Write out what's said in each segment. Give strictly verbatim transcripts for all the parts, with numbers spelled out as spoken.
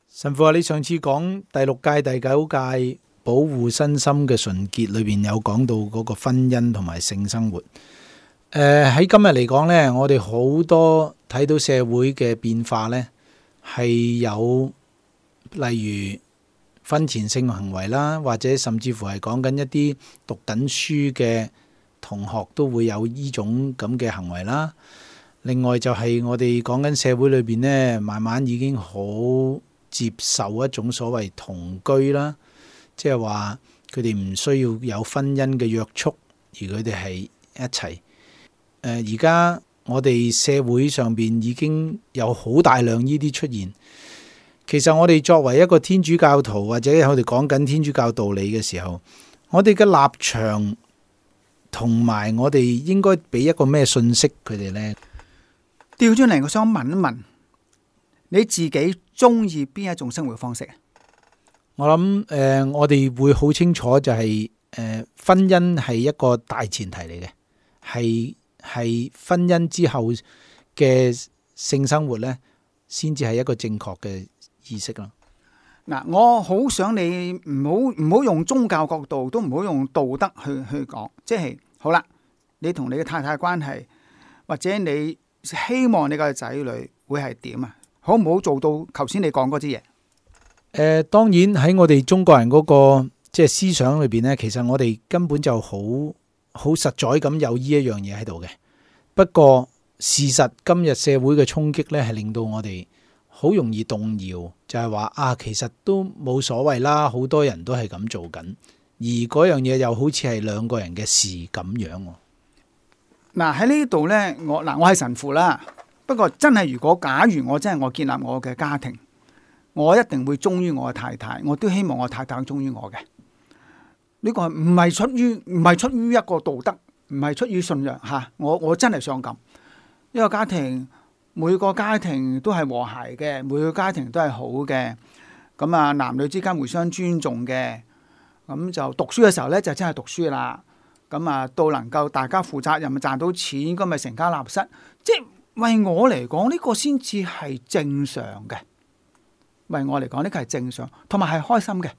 神父話：你上次講第六屆、第九屆保護身心嘅純潔裏邊有講到嗰個婚姻同埋性生活。誒、呃、喺今日嚟講呢，我哋好多睇到社會嘅變化呢，係有例如婚前性行為啦，或者甚至乎係講緊一啲讀緊書嘅同學都會有呢種咁嘅行為啦。另外就係我哋講緊社會裏邊呢，慢慢已經好接受一種所謂同居啦，即係話佢哋唔需要有婚姻嘅約束，而佢哋係一齊。誒，而家我哋社會上邊已經有好大量呢啲出現。其實我哋作為一個天主教徒，或者我哋講緊天主教道理嘅時候，我哋嘅立場同埋我哋應該俾一個咩信息佢哋呢？ 調轉嚟，我想問一問你自己中意邊一種生活方式啊？ 我諗誒、呃，我哋會好清楚就係、是、誒、呃，婚姻係一個大前提嚟嘅，係係婚姻之後嘅性生活呢，先至係一個正確嘅意識咯。 嗱，我好想你唔好唔好用宗教角度，都唔好用道德去去講，即係好啦，你同你嘅太太關係，或者你希望你嘅仔女會係點啊？好唔好做到頭先你講嗰啲嘢？ 誒、呃，當然喺我哋中國人嗰、那個即係思想裏邊呢，其實我哋根本就好好實在咁有呢一樣嘢喺度嘅。不過事實今日社會嘅衝擊呢，係令到我哋好容易動搖，就係話啊，其實都冇所謂啦，好多人都係咁做緊，而嗰樣嘢又好似係兩個人嘅事咁樣。 嗱，喺呢度呢，我嗱我係神父啦，不過真係如果假如我真係我建立我嘅家庭，我一定會忠於我嘅太太，我都希望我太太忠於我嘅。呢個唔係出於唔係出於一個道德，唔係出於信仰吓，我我真係想咁。一個家庭，每個家庭都係和諧嘅，每個家庭都係好嘅。咁啊，男女之間互相尊重嘅，咁就讀書嘅時候呢，就真係讀書啦。咁啊，到能夠大家負責任，賺到錢，咁咪成家立室。即係為我嚟講，呢個先至係正常嘅。為我嚟講，呢個係正常，同埋係開心嘅。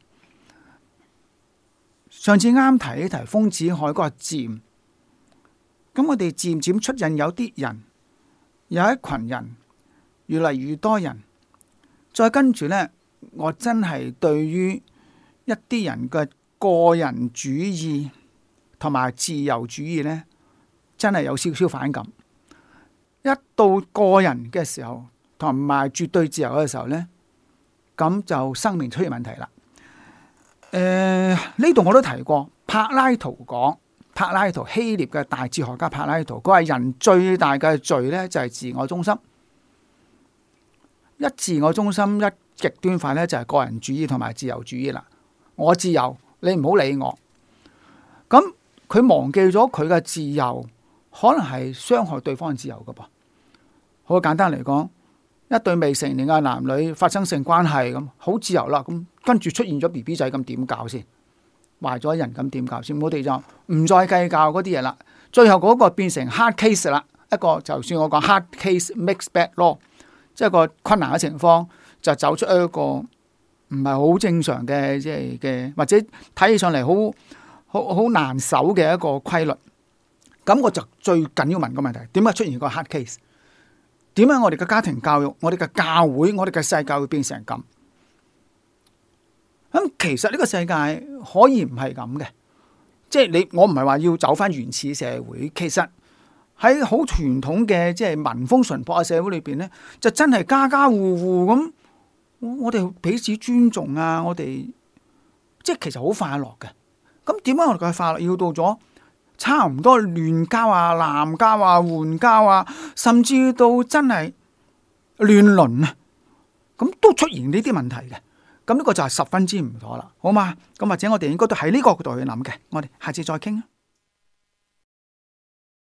上次啱提呢題豐子愷嗰個漸，咁我哋漸漸出現有啲人，有一群人，越嚟越多人，再跟住呢，我真係對於一啲人嘅個人主義同埋自由主義呢，真係有少少反感。一到個人嘅時候，同埋絕對自由嘅時候呢，咁就生命出現問題啦。誒、呃，呢度我都提過，柏拉圖講，柏拉圖希臘嘅大哲學家柏拉圖，佢話人最大嘅罪呢，就係自我中心。一自我中心，一極端化呢，就係個人主義同埋自由主義啦。我自由，你唔好理我。咁佢忘記咗佢嘅自由，可能係傷害對方嘅自由噶噃。好簡單嚟講，一對未成年嘅男女發生性關係咁，好自由啦。咁跟住出現咗 B B 仔，咁點搞先？壞咗人咁點搞先？我哋就唔再計較嗰啲嘢啦。最後嗰個變成 hard case 啦，一個就算我講 hard case mixed bad law， 即係個困難嘅情況，就走出一個唔係好正常嘅，即係嘅，或者睇起上嚟好好好難守嘅一個規律。咁我就最緊要問個問題：點解出現個 hard case？點解我哋嘅家庭教育、我哋嘅教會、我哋嘅世界會變成咁？咁其實呢個世界可以唔係咁嘅，即係你我唔係話要走翻原始社會。其實喺好傳統嘅即係民風淳樸嘅社會裏邊呢，就真係家家戶戶咁，我哋彼此尊重啊！我哋即係其實好快樂嘅。咁點解我哋嘅快樂要到咗差唔多亂交啊、濫交啊、換交啊，甚至到真係亂倫啊，咁都出現呢啲問題嘅？咁呢個就係十分之唔妥啦，好嘛？咁或者我哋應該都喺呢個角度去諗嘅。我哋下次再傾。